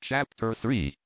Chapter 3.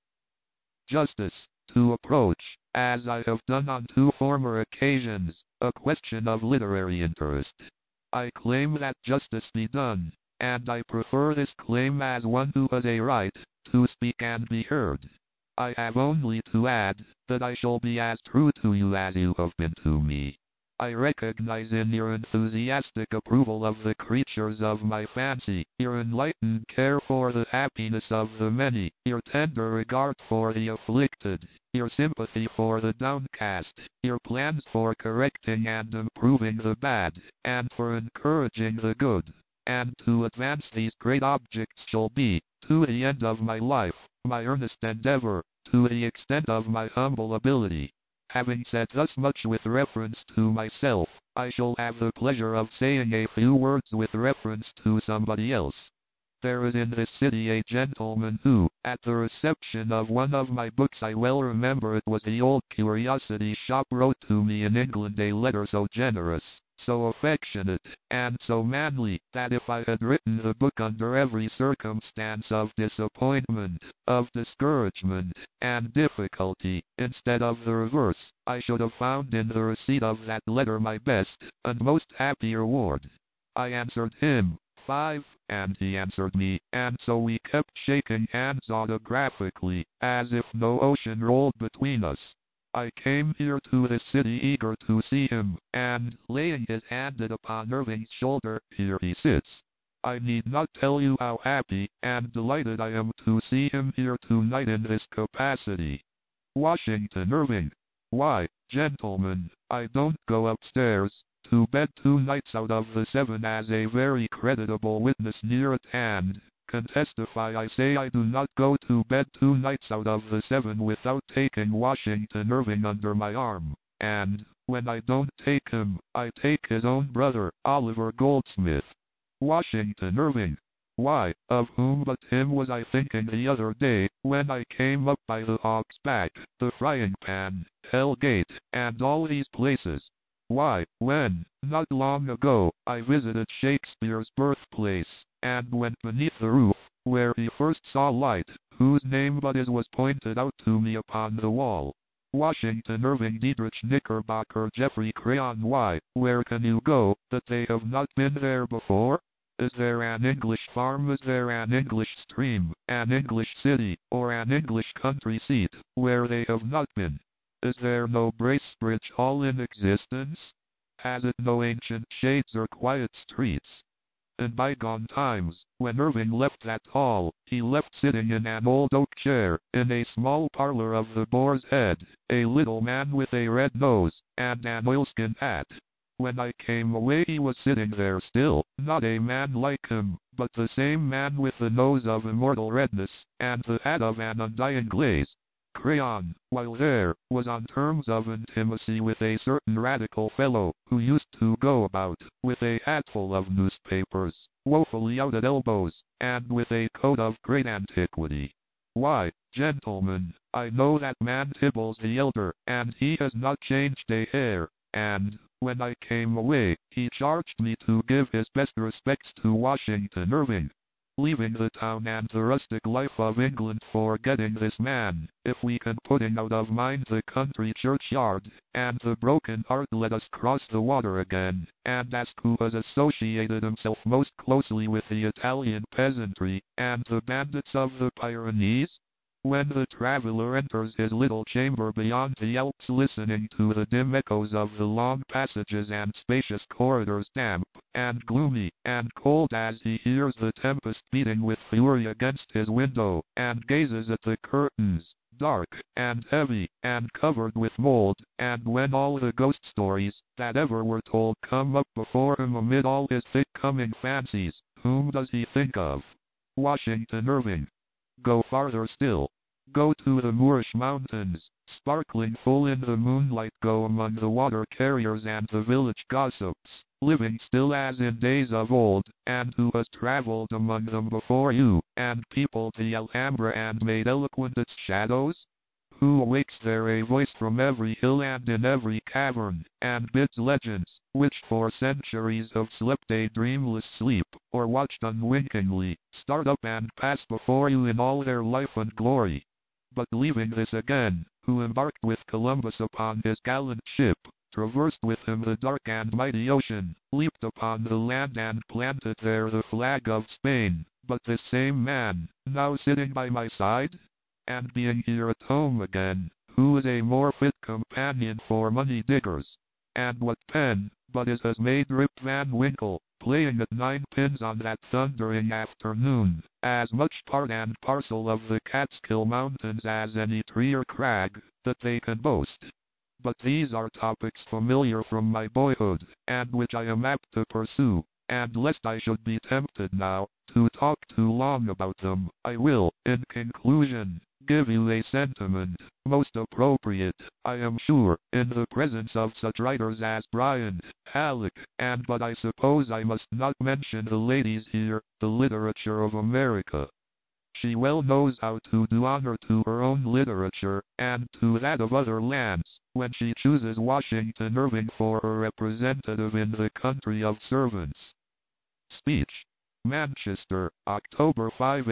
Justice, to approach, as I have done on 2 former occasions, a question of literary interest. I claim that justice be done, and I prefer this claim as one who has a right to speak and be heard. I have only to add that I shall be as true to you as you have been to me. I recognize in your enthusiastic approval of the creatures of my fancy, your enlightened care for the happiness of the many, your tender regard for the afflicted, your sympathy for the downcast, your plans for correcting and improving the bad, and for encouraging the good. And to advance these great objects shall be, to the end of my life, my earnest endeavor, to the extent of my humble ability. Having said thus much with reference to myself, I shall have the pleasure of saying a few words with reference to somebody else. There is in this city a gentleman who, at the reception of one of my books, I well remember it was the Old Curiosity Shop, wrote to me in England a letter so generous, so affectionate, and so manly, that if I had written the book under every circumstance of disappointment, of discouragement, and difficulty, instead of the reverse, I should have found in the receipt of that letter my best and most happy reward. I answered him, 5, and he answered me, and so we kept shaking hands autographically, as if no ocean rolled between us. I came here to this city eager to see him, and, laying his hand upon Irving's shoulder, here he sits. I need not tell you how happy and delighted I am to see him here tonight in this capacity. Washington Irving. Why, gentlemen, I don't go upstairs to bed 2 nights out of the 7, as a very creditable witness near at hand can testify. I say I do not go to bed 2 nights out of the 7 without taking Washington Irving under my arm, and, when I don't take him, I take his own brother, Oliver Goldsmith. Washington Irving. Why, of whom but him was I thinking the other day, when I came up by the Hawk's Back, the Frying Pan, Hell Gate, and all these places. Why, when, not long ago, I visited Shakespeare's birthplace, and went beneath the roof, where he first saw light, whose name but is was pointed out to me upon the wall. Washington Irving, Diedrich Knickerbocker, Geoffrey Crayon. Why, where can you go, that they have not been there before? Is there an English farm, is there an English stream, an English city, or an English country seat, where they have not been? Is there no Bracebridge Hall in existence? Has it no ancient shades or quiet streets? In bygone times, when Irving left that hall, he left sitting in an old oak chair, in a small parlor of the Boar's Head, a little man with a red nose, and an oilskin hat. When I came away he was sitting there still, not a man like him, but the same man with the nose of immortal redness, and the hat of an undying glaze. Crayon, while there, was on terms of intimacy with a certain radical fellow, who used to go about, with a hatful of newspapers, woefully out at elbows, and with a coat of great antiquity. Why, gentlemen, I know that man Tibbles the elder, and he has not changed a hair, and, when I came away, he charged me to give his best respects to Washington Irving. Leaving the town and the rustic life of England, forgetting this man, if we can putting out of mind the country churchyard, and the broken heart, let us cross the water again, and ask who has associated himself most closely with the Italian peasantry, and the bandits of the Pyrenees? When the traveler enters his little chamber beyond the Alps, listening to the dim echoes of the long passages and spacious corridors, damp, and gloomy, and cold, as he hears the tempest beating with fury against his window, and gazes at the curtains, dark, and heavy, and covered with mold, and when all the ghost stories that ever were told come up before him amid all his thick-coming fancies, whom does he think of? Washington Irving. Go farther still. Go to the Moorish mountains, sparkling full in the moonlight. Go among the water carriers and the village gossips, living still as in days of old, and who has traveled among them before you, and peopled the Alhambra and made eloquent its shadows? who awakes there a voice from every hill and in every cavern, and bids legends, which for centuries have slept a dreamless sleep, or watched unwinkingly, start up and pass before you in all their life and glory. But leaving this again, who embarked with Columbus upon his gallant ship, traversed with him the dark and mighty ocean, leaped upon the land and planted there the flag of Spain, but this same man, now sitting by my side, and being here at home again, who is a more fit companion for money diggers? And what pen but it has made Rip Van Winkle, playing at nine pins on that thundering afternoon, as much part and parcel of the Catskill Mountains as any tree or crag that they can boast. But these are topics familiar from my boyhood, and which I am apt to pursue, and lest I should be tempted now to talk too long about them, I will, in conclusion, give you a sentiment, most appropriate, I am sure, in the presence of such writers as Bryant, Halleck, but I suppose I must not mention the ladies here, the literature of America. She well knows how to do honor to her own literature, and to that of other lands, when she chooses Washington Irving for her representative in the country of servants. Speech. Manchester, October 5,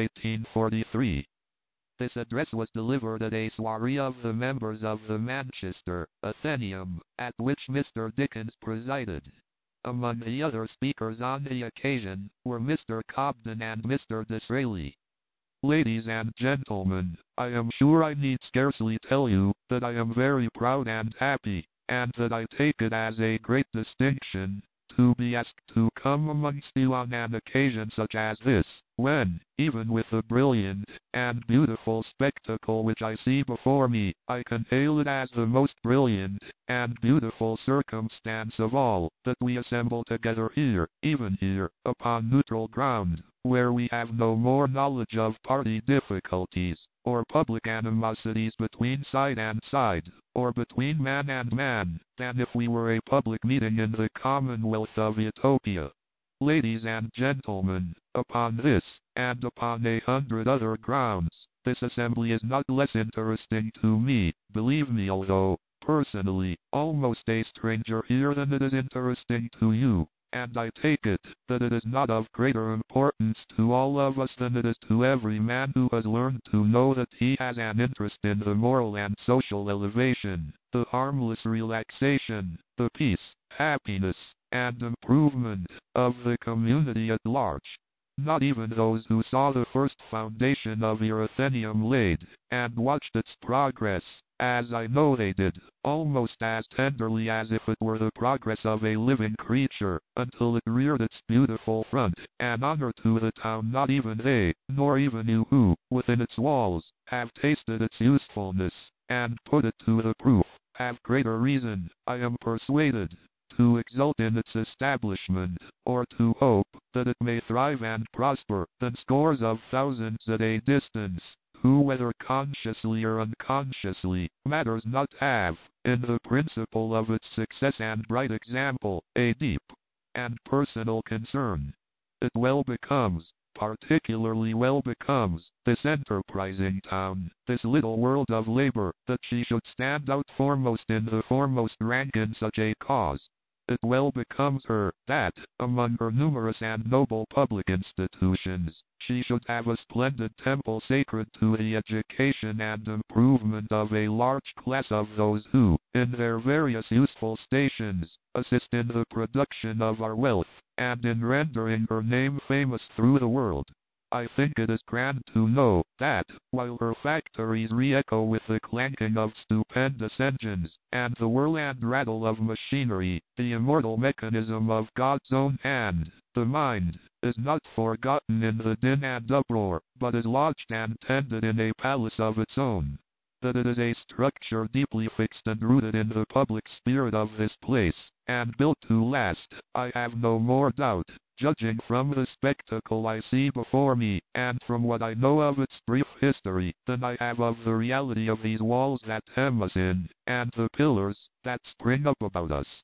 1843. This address was delivered at a soiree of the members of the Manchester Athenaeum, at which Mr. Dickens presided. Among the other speakers on the occasion were Mr. Cobden and Mr. Disraeli. Ladies and gentlemen, I am sure I need scarcely tell you that I am very proud and happy, and that I take it as a great distinction to be asked to come amongst you on an occasion such as this, when, even with the brilliant and beautiful spectacle which I see before me, I can hail it as the most brilliant and beautiful circumstance of all, that we assemble together here, even here, upon neutral ground, where we have no more knowledge of party difficulties, or public animosities between side and side, or between man and man, than if we were a public meeting in the Commonwealth of Utopia. Ladies and gentlemen, upon this, and upon 100 other grounds, this assembly is not less interesting to me, believe me, although, personally, almost a stranger here, than it is interesting to you. And I take it that it is not of greater importance to all of us than it is to every man who has learned to know that he has an interest in the moral and social elevation, the harmless relaxation, the peace, happiness, and improvement of the community at large. Not even those who saw the first foundation of your Athenaeum laid, and watched its progress, as I know they did, almost as tenderly as if it were the progress of a living creature, until it reared its beautiful front, an honor to the town. Not even they, nor even you who, within its walls, have tasted its usefulness, and put it to the proof, have greater reason, I am persuaded, to exult in its establishment, or to hope that it may thrive and prosper, than scores of thousands at a distance, who, whether consciously or unconsciously, matters not, have, in the principle of its success and bright example, a deep and personal concern. It well becomes, particularly well becomes, this enterprising town, this little world of labor, that she should stand out foremost in the foremost rank in such a cause. It well becomes her, that, among her numerous and noble public institutions, she should have a splendid temple sacred to the education and improvement of a large class of those who, in their various useful stations, assist in the production of our wealth, and in rendering her name famous through the world. I think it is grand to know that, while her factories re-echo with the clanking of stupendous engines, and the whirl and rattle of machinery, the immortal mechanism of God's own hand, the mind, is not forgotten in the din and uproar, but is lodged and tended in a palace of its own. That it is a structure deeply fixed and rooted in the public spirit of this place, and built to last, I have no more doubt, judging from the spectacle I see before me, and from what I know of its brief history, than I have of the reality of these walls that hem us in, and the pillars that spring up about us.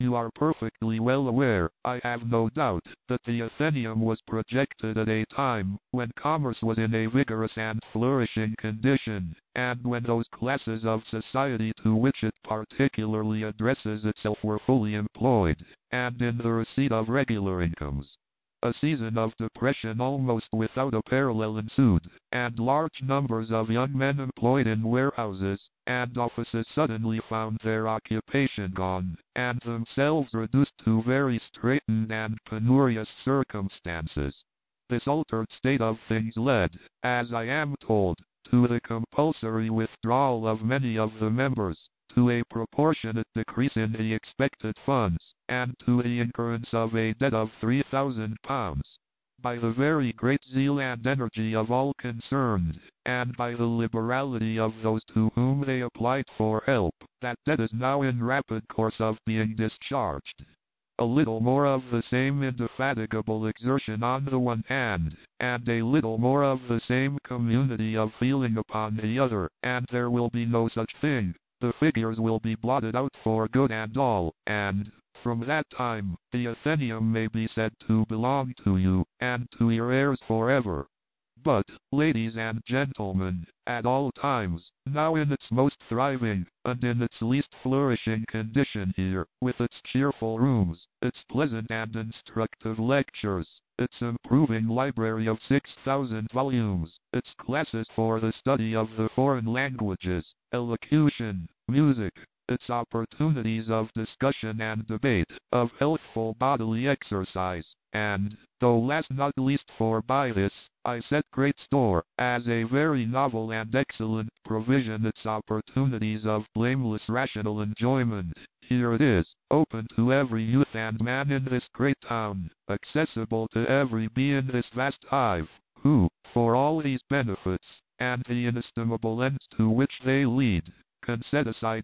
You are perfectly well aware, I have no doubt, that the Athenaeum was projected at a time when commerce was in a vigorous and flourishing condition, and when those classes of society to which it particularly addresses itself were fully employed, and in the receipt of regular incomes. A season of depression almost without a parallel ensued, and large numbers of young men employed in warehouses and offices suddenly found their occupation gone, and themselves reduced to very straitened and penurious circumstances. This altered state of things led, as I am told, to the compulsory withdrawal of many of the members, to a proportionate decrease in the expected funds, and to the incurrence of a debt of £3,000. By the very great zeal and energy of all concerned, and by the liberality of those to whom they applied for help, that debt is now in rapid course of being discharged. A little more of the same indefatigable exertion on the one hand, and a little more of the same community of feeling upon the other, and there will be no such thing. The figures will be blotted out for good and all, and, from that time, the Athenaeum may be said to belong to you, and to your heirs forever. But, ladies and gentlemen, at all times, now in its most thriving, and in its least flourishing condition here, with its cheerful rooms, its pleasant and instructive lectures, its improving library of 6,000 volumes, its classes for the study of the foreign languages, elocution, music, its opportunities of discussion and debate, of healthful bodily exercise, and, though last not least for by this, I set great store, as a very novel and excellent provision, its opportunities of blameless rational enjoyment. Here it is, open to every youth and man in this great town, accessible to every bee in this vast hive, who, for all these benefits, and the inestimable ends to which they lead, can set aside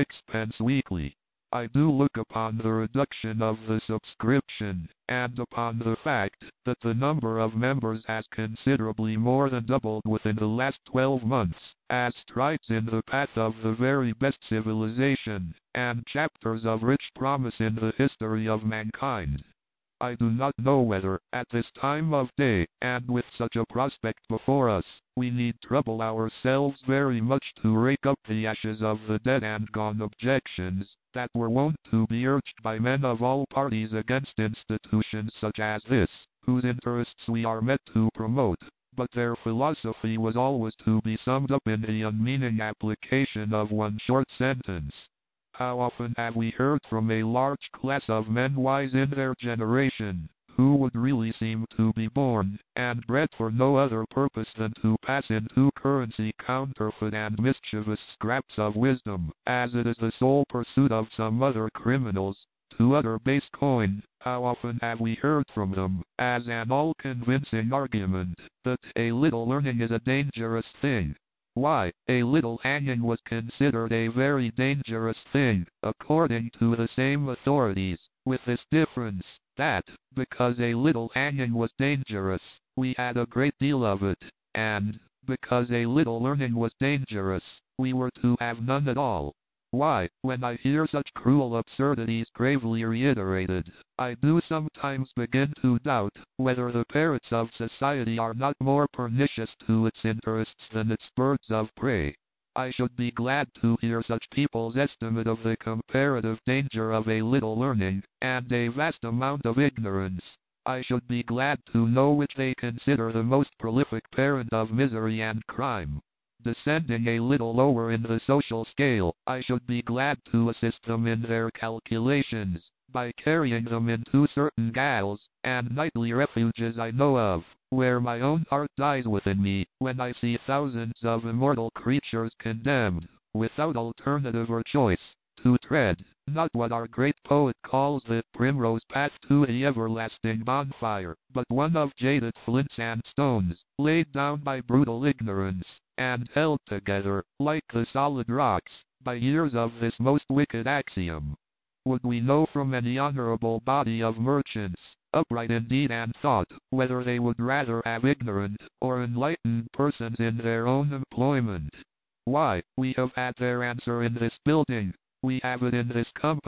1/6 weekly. I do look upon the reduction of the subscription, and upon the fact that the number of members has considerably more than doubled within the last 12 months, as strides in the path of the very best civilization, and chapters of rich promise in the history of mankind. I do not know whether, at this time of day, and with such a prospect before us, we need trouble ourselves very much to rake up the ashes of the dead and gone objections, that were wont to be urged by men of all parties against institutions such as this, whose interests we are met to promote, but their philosophy was always to be summed up in the unmeaning application of one short sentence. How often have we heard from a large class of men wise in their generation, who would really seem to be born and bred for no other purpose than to pass into currency counterfeit and mischievous scraps of wisdom, as it is the sole pursuit of some other criminals, to utter base coin. How often have we heard from them, as an all-convincing argument, that a little learning is a dangerous thing. Why, a little hanging was considered a very dangerous thing, according to the same authorities, with this difference, that, because a little hanging was dangerous, we had a great deal of it, and, because a little learning was dangerous, we were to have none at all. Why, when I hear such cruel absurdities gravely reiterated, I do sometimes begin to doubt whether the parrots of society are not more pernicious to its interests than its birds of prey. I should be glad to hear such people's estimate of the comparative danger of a little learning, and a vast amount of ignorance. I should be glad to know which they consider the most prolific parent of misery and crime. Descending a little lower in the social scale, I should be glad to assist them in their calculations, by carrying them into certain gaols and nightly refuges I know of, where my own heart dies within me, when I see thousands of immortal creatures condemned, without alternative or choice, to tread, not what our great poet calls the primrose path to the everlasting bonfire, but one of jaded flints and stones, laid down by brutal ignorance, and held together, like the solid rocks, by years of this most wicked axiom. Would we know from any honorable body of merchants, upright in deed and thought, whether they would rather have ignorant or enlightened persons in their own employment? Why, we have had their answer in this building. We have it in this company.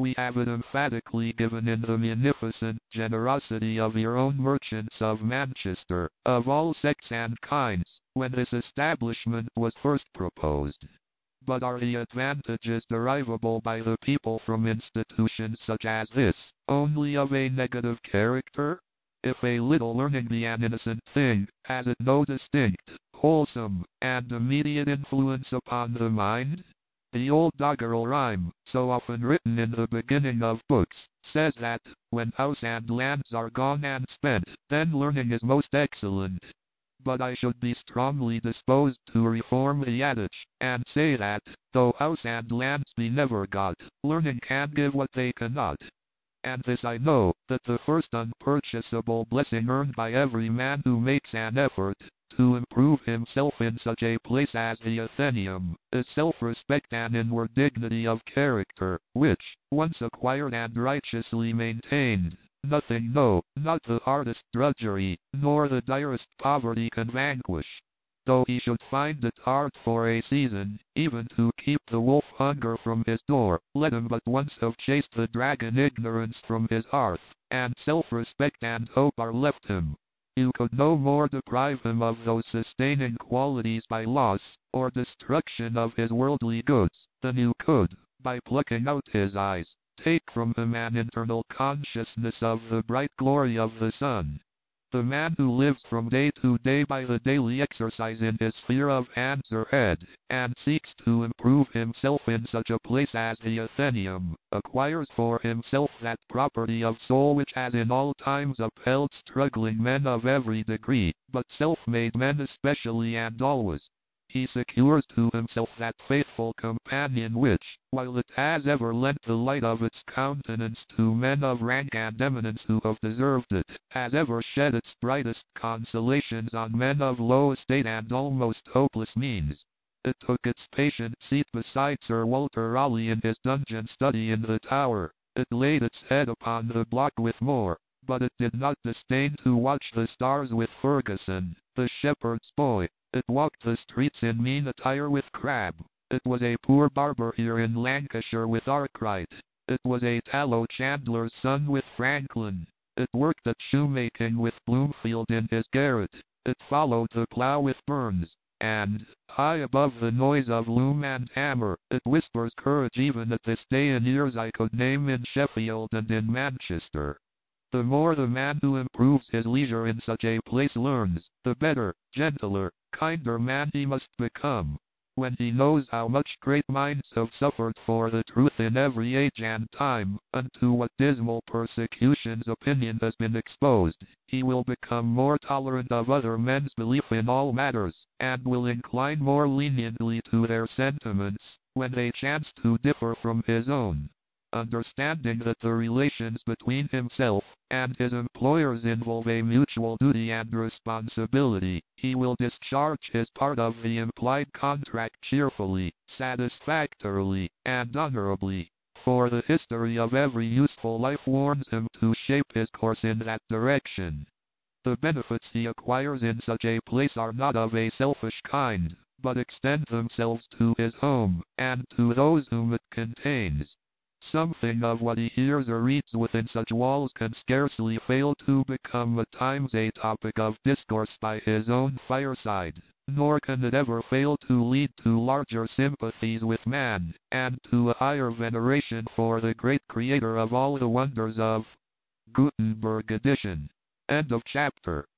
We have it emphatically given in the munificent generosity of your own merchants of Manchester, of all sects and kinds, when this establishment was first proposed. But are the advantages derivable by the people from institutions such as this, only of a negative character? If a little learning be an innocent thing, has it no distinct, wholesome, and immediate influence upon the mind? The old doggerel rhyme, so often written in the beginning of books, says that, when house and lands are gone and spent, then learning is most excellent. But I should be strongly disposed to reform the adage, and say that, though house and lands be never got, learning can give what they cannot. And this I know, that the first unpurchasable blessing earned by every man who makes an effort to improve himself in such a place as the Athenaeum, is self-respect and inward dignity of character, which, once acquired and righteously maintained, nothing, no, not the hardest drudgery, nor the direst poverty can vanquish. Though he should find it hard for a season, even to keep the wolf hunger from his door, let him but once have chased the dragon ignorance from his hearth, and self-respect and hope are left him. You could no more deprive him of those sustaining qualities by loss, or destruction of his worldly goods, than you could, by plucking out his eyes, take from him an internal consciousness of the bright glory of the sun. The man who lives from day to day by the daily exercise in his sphere of hands or head, and seeks to improve himself in such a place as the Athenaeum, acquires for himself that property of soul which has in all times upheld struggling men of every degree, but self-made men especially and always. He secures to himself that faithful companion which, while it has ever lent the light of its countenance to men of rank and eminence who have deserved it, has ever shed its brightest consolations on men of low estate and almost hopeless means. It took its patient seat beside Sir Walter Raleigh in his dungeon study in the Tower. It laid its head upon the block with Moore, but it did not disdain to watch the stars with Ferguson, the shepherd's boy. It walked the streets in mean attire with Crabbe. It was a poor barber here in Lancashire with Arkwright. It was a tallow chandler's son with Franklin. It worked at shoemaking with Bloomfield in his garret. It followed the plough with Burns. And, high above the noise of loom and hammer, it whispers courage even at this day in years I could name in Sheffield and in Manchester. The more the man who improves his leisure in such a place learns, the better, gentler, kinder man he must become. When he knows how much great minds have suffered for the truth in every age and time, and to what dismal persecutions opinion has been exposed, he will become more tolerant of other men's belief in all matters, and will incline more leniently to their sentiments, when they chance to differ from his own. Understanding that the relations between himself and his employers involve a mutual duty and responsibility, he will discharge his part of the implied contract cheerfully, satisfactorily, and honorably, for the history of every useful life warns him to shape his course in that direction. The benefits he acquires in such a place are not of a selfish kind, but extend themselves to his home, and to those whom it contains. Something of what he hears or reads within such walls can scarcely fail to become at times a topic of discourse by his own fireside, nor can it ever fail to lead to larger sympathies with man, and to a higher veneration for the great creator of all the wonders of Gutenberg edition. End of chapter.